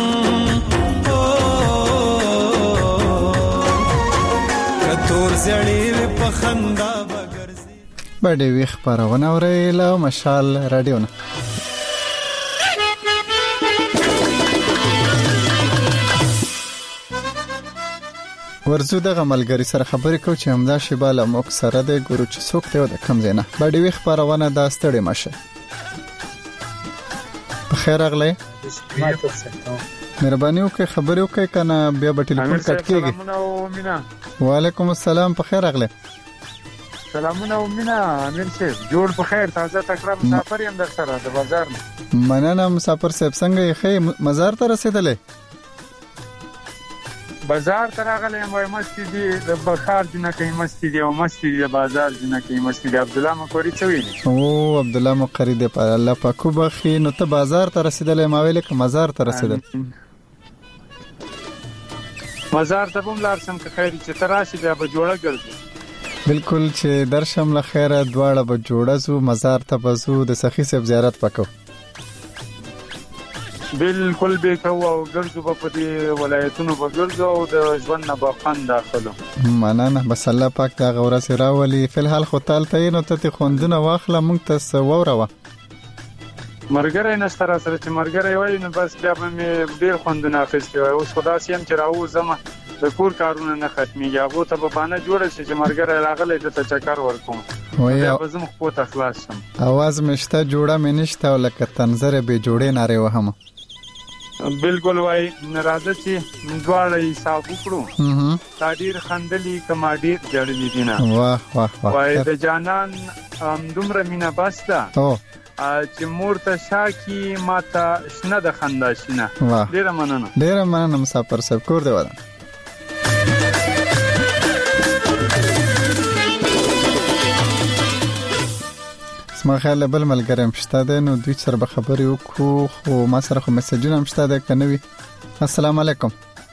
کتور زړی په خندا بغرزي باندې وی خبرونه اورېلا مشال رادیو نه ورزو دغه ملګری سره خبرې کو چې همدا شیباله موږ سره د ګورو چې څوک ته د کم زینه باندې وی خبرونه دا ستړي ماشه بخیر اغله مهرباني وکړئ خبرې وکړئ کنه بیا به ټلیفون کټ کیږي سلامونه مینا وعلیکم السلام بخیر اغله سلامونه مینا امیر صاحب جوړ بخیر تازه تکړه مسافر یم در سره د بازار مننه مسافر صاحب څنګه یې خې مزار ته رسیدلې بازار تراغله مې مستی دی د بخار جنہ کې مستی دی او مستی دی بازار جنہ کې مستی دی عبد الله مقری چوي او عبد الله مقری دی په الله پاکو بخي نو ته بازار ته رسیدلې ما ویل ک مزار ته رسیدل مزار ته هم لار سم که خیر چې تراشي بیا به جوړه ګرځي بالکل چې درشم له خیره دواړه به جوړه زو مزار ته بزو د سخی صاحب زیارت وکړو بالکل به کو او ګرځو په دې ولایتونو په ګرځو او د ژوند نه په خوند داخلو مننه بس الله پاک دا غوړه سره ولي فلحال خو تال ته نو ته خوندونه واخله مونږ ته ووروه مرګره نستر سره چې مرګره وای نو بس بیا به ډیر خوندونه اخیستي وای اوس خدا سیم چې راو زما د کور کارونه نه ختميږي هغه ته په باندې جوړ شي چې مرګره راغله ته چکر ورکوم وای په زم خو ته خلاص شم आवाज مشته جوړه منشته ولکه تنظر به جوړې ناره وهم بالکل وای ناراضه چې دواړه حساب وکړو تا ډیر خندلي کما ډیر جړلې دي نه واه واه واه وای د جانان دومره مینا باستا او چې مور ته شاکی ماته شنه د خندا شنه ډیر مننه ډیر مننه مسافر صاحب کور دی ودا ما خیال بل ملګری مشته ده نو دوی سره به خبرې وکړو خو ما سره خو میسجونه مشته ده کنه وی السلام علیکم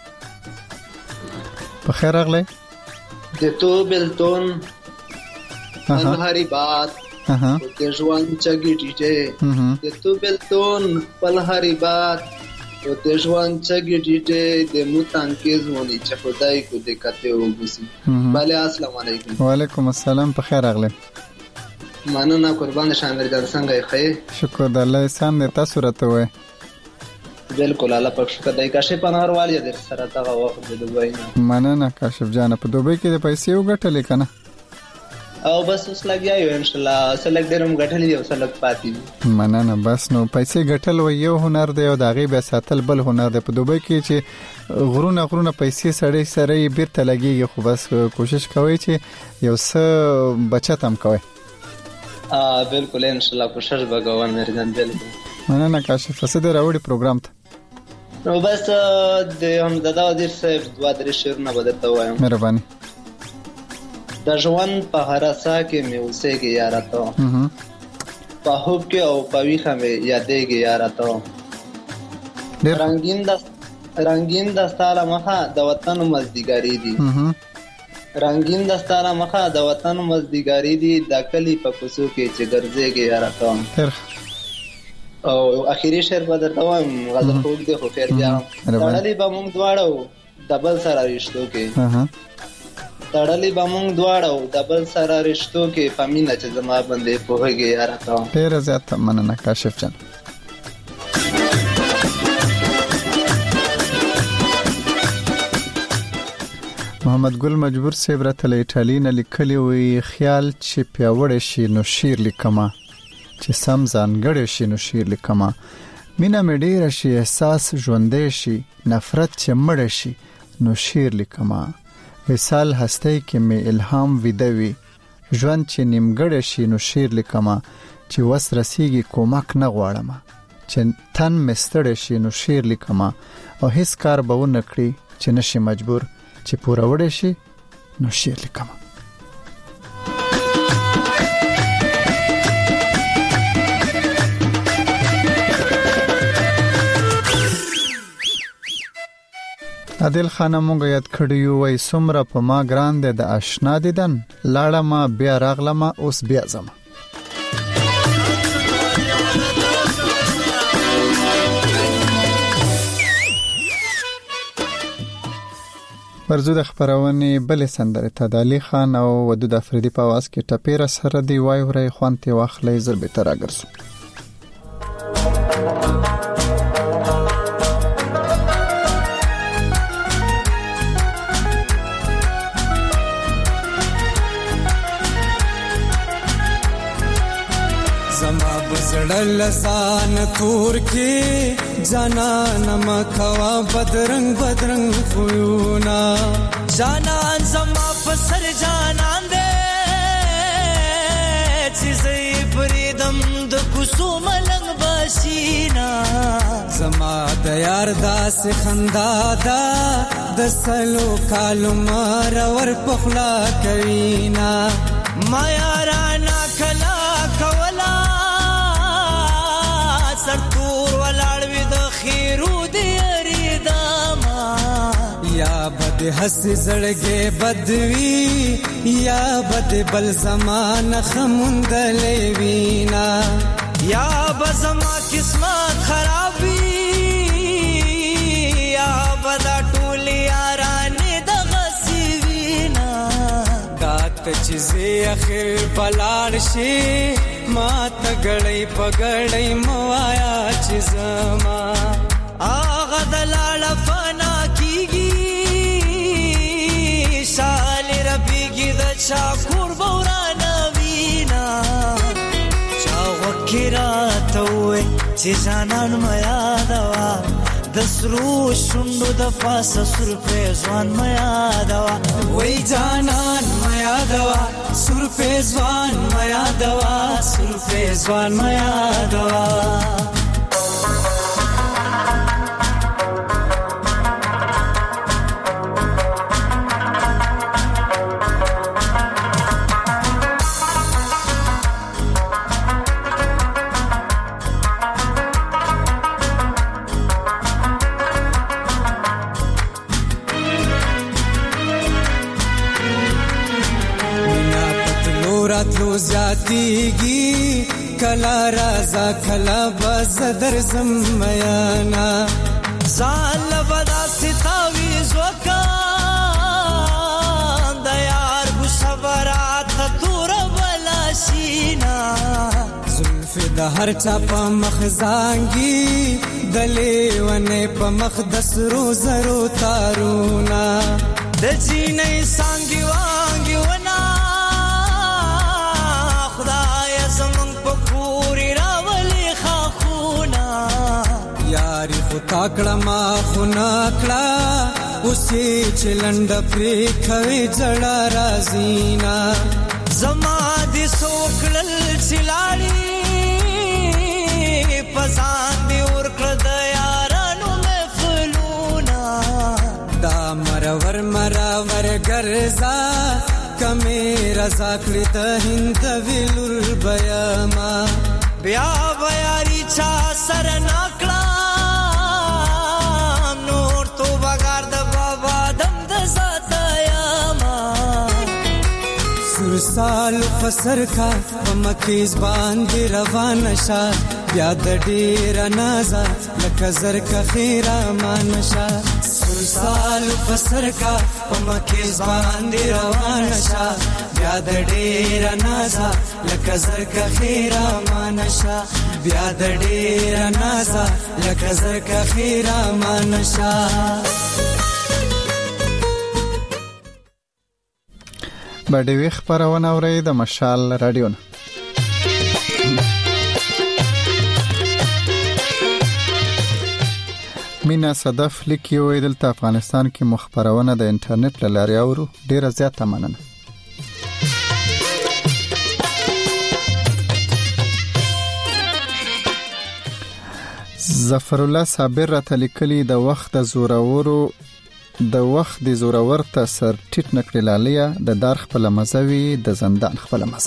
بخیر اغله د تو بلتون هری بات اها د ژوند چګیټه د تو بلتون پل هری بات او د ژوند چګیټه د موتان کې ځونی چې خدای کو دې کته وګسي bale السلام علیکم وعلیکم السلام بخیر اغله مننه قربان شامل جان څنګه ښه شکر د الله احسان دې تاسو راته وای بالکل الله پاک شکر دای کاشف پنار والی در سره تا وخت د دوی نه مننه کاشف جان په دوبۍ کې د پیسې وګټلې کنه او بس اوس لګیا یو ان شاء الله سلګ درم غټلې او سلګ پاتې مننه بس نو پیسې غټل و یو هنر دی او داغي به ساتل بل هنر دی په دوبۍ کې چې غرونه غرونه پیسې سړې سړې بیرته لګيږي خو بس کوشش کوي چې یو څه بچت هم کوي ا بالکل ان شاء الله کوشش وکوم مرزان بالکل مننه کاشف فساد راوړي پروګرام ته نو بس د هم ددا د صاحب دوا درې شعرونه بدته وایم مهرباني د ژوند په هراسا کې مې اوسېږي یاره ته په خوب کې او په ویښه مې یادېږي یاره ته رنگین د رنگین د ستاره مخه د وطن مزدګاری دي رنگین دستانه مخه د وطن مزدګاری دي د کلی په کوڅو کې چې ګرځېږي یاره ته او اخیری شعر به درته وایم غزل خوږ دی خو خیر بیا تړلې به مونږ دواړه د بل سره رشتو کې تړلې به مونږ دواړه د بل سره رشتو کې په مینه چې زما باندې پوهېږي یاره ته ډېره زیاته مننه کاشف جان محمد ګل مجبور صاحب راته له ایټالیا نه لیکلی وي خیال چې پیاوړی شي نو شعر لیکما چې سم ځانګړی شي نو شعر لیکما مینا مې ډېره شي احساس ژوندی شي نفرت چې مړ شي نو شعر لیکما وصال هستی کې مې الهام ویده وي ژوند چې نیمګړی شي نو شعر لیکما چې وس رسیږي کومک نه غواړم چې تن مې ستړی شي نو شعر لیکما او هیڅ کار به ونه کړي چې نشي مجبور چې پورا وړې شي نو شعر لیکم عادل خان مونږ یاد کړیو وای سمره په ما ګران ده د آشنا دیدن لاړه ما بیا راغله ما اوس بیا زم. ورزو د خبرونه بل سندره تدالی خان او ودود افریدی په आवाज کې ټپیر سره دی وای ورې خوانته واخلې زر به تر اگرسو. زما بزړل لسان تور کې جانان مخوا بدرنګ بدرنګ خویونا جانان زما پسر جانان دې چې زې پریدم د کوسوم لنګ بشینا زما د یار داس خندا دا د سلو کالو مار ور پخلا کوینا ما یارانا کلا کولا سرتور ولاړوي د خیرو دی ریداما یا بد حس زړګي بدوي یا بد بل زمان خمندلې وینا یا بزما قسمت خرابي یا بد ټول یارانه د غسیوینا دات چیزه اخر بلار شي ما تګړې پګړې موایا چې زما اغه دلال فنا کیږي شال ربيږي د چا قربان وینا چا وکرات وې چې ځانان میا دوا د سرو شوندو د پاسه سر په ځوان میا دوا وې جانان میا دوا سر په ځوان میا دوا سر په ځوان میا دوا راتلو زیاتیگی کلا رازا کلا بزدر زمیانا زال بدا ستاویز وکان دیار بو صبرات تور بلاشینا زلف دا هر چا پا مخزانگی دلی ونه پا مخدس رو زرو تارونا دجی نئی سانگی وانگی ونا یاری خو تاکړه ما خو ناکړه اوسې چلند پرې خوي جړه رازینا زما دې سوکړل چلاړي پسان دې ورکړه د یارانو محفلونا دا مرور مرور ګرځا کمه رضا کړې ته هند ویلور بیاما بیا بیاری چا سر ناکړه نور تو بغار د بابا دم د ساتایما سر سال فسر کا مکیز باندې روان شه بیا د ډیر نازا لکه زر کا خیره مانشا سر سال فسر کا مکیز باندې روان شه بیا د ډیر نازا لکه زر کا خیره مانشا بیا د ډیر نازا لکه زر کا خیره مانشا باندې وی خبرونه اوري د مشال رادیو نه مینا صدف لیکي وې دلته افغانستان کې مخبرونه د انټرنیټ لاري اورو ډیره زیاته مننه. ظفر الله صابر راته لیکلي د وخت د زورورو د وخت د زورور ته سر ټیټ نکړی لالیا د دار خپل مزوي د زندان خپل مزه.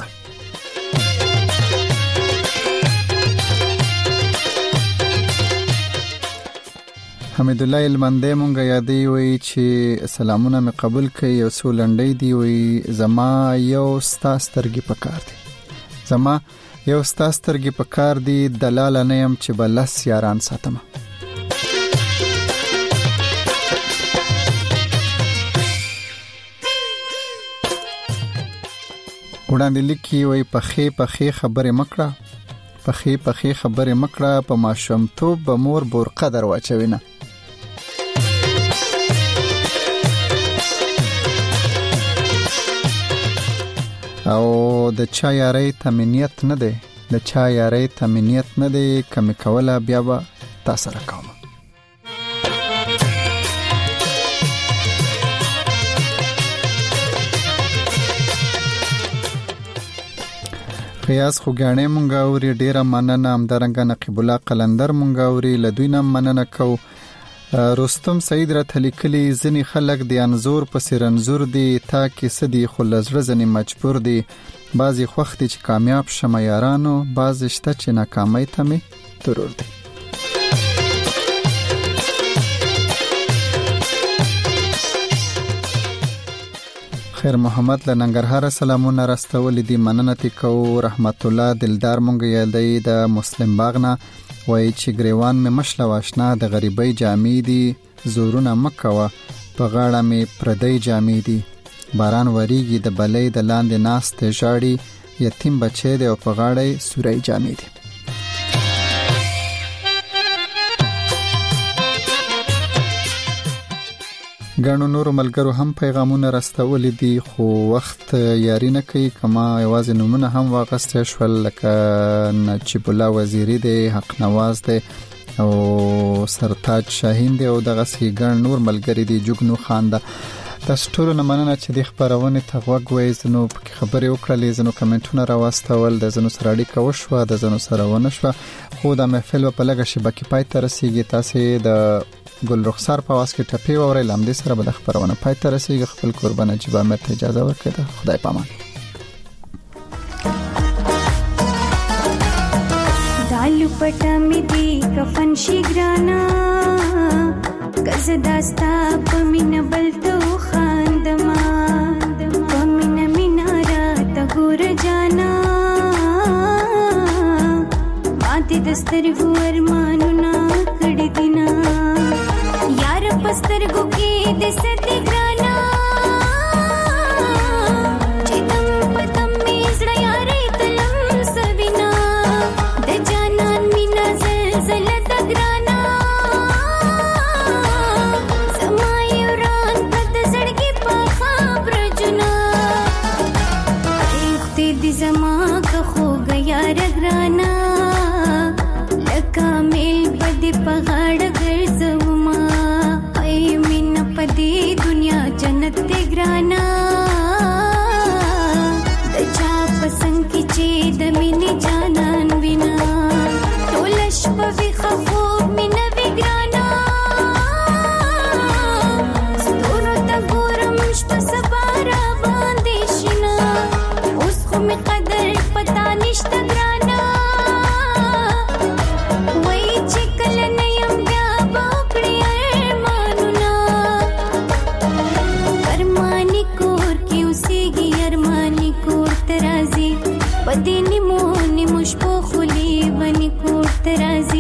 حمید الله المندې مونږه یادې وي چې سلامونه مې قبول کړي او سولنډې دی وي زما یو ستاسترګي پکار دي زما یو ستاسترګي پکار دي دلال نه يم چې بلس یاران ساتم وړاندې لیکي وي پخې پخې خبره مکړه پخې پخې خبره مکړه په ماشومتوب به مور بور قدر واچوینه او د چا یاري تمنیت نه دی د چا یاري تمنیت نه دی کم کوله بیا به تاسو راکوم خیاس خوګانې مونږ اوري ډیره مننه همدارنګه نقیب الله قلندر مونږ اوري لدوینه مننه کو رستم سید را تلیکلی ځنی خلک دی انزور په سرنزور دی تا کې سدي خلزړه ځنی مجبور دی بعضی خوخت چې کامیاب شمه یارانو بعضی شته چې ناکامۍ ته می ضرور دی خیر محمد لننګرهار سلامونه راستول دي مننه تکو رحمت الله دلدار مونږ یادې د مسلم باغنا وای چې گریوان می مشله واشنا د غریبۍ جامې دي زورونه مکوه په غاړه می پردی جامې دي باران وریږي د بلې د لاندې ناس ته ژاړي یتیم بچی دی او په غاړه سوري جامې دي ګانو نور ملګرو هم پیغامونه راستول دي خو وخت یاري نه کوي کما یوازې نومونه هم واغسته شول لکه نجیب الله وزیری دی حق نواز دی او سرتاج شاهین دی او دغه سي ګان نور ملګری دی جوګنو خان دا تاسو ټول نه مننه چې د خبرونه ته وګوي زنو خبرې وکړلې زنو کمنټونه راوستول د زنو سره اړیکه وشوه د زنو سره ونه شو خو د محفل په لګه شبکې پای ته رسیدي تاسو د ګل رخسار په واس کې ټپي وره لامدې سره به خبرونه پای ته رسیدي خپل قربانه جبا مت اجازه ورکړه خدای پامان دالو پټه مې دی کفن شي ګرانا کز داستا پمن بلتو خاندما پمن مینارا تګور جانا ماته دسترګو ارمانونه کړی دینا یار پسترګو کې د ستې ګرانا چې تم پتم میزړه یارې تلم سوینا د جانان مینا زلزلہ د ګرانا زما کا خو گیا رغرانا لکا میل پدی پغاڑ گرزوما ای من پدی دنیا جنت تے گرانا دچا پسند کی چی دمینی جانان وینا تولش پوی خفوب من وگرانا ستورو تا گورم شپ سبارا باندیشنا اس خو می قدر پتا نشتا گرانا وی چکل نیم بیا باکڑی ارمانونا ارمانی کور کی اسی گی ارمانی کور ترازی پدی نیمو نیموش پو خلی بنی کور ترازی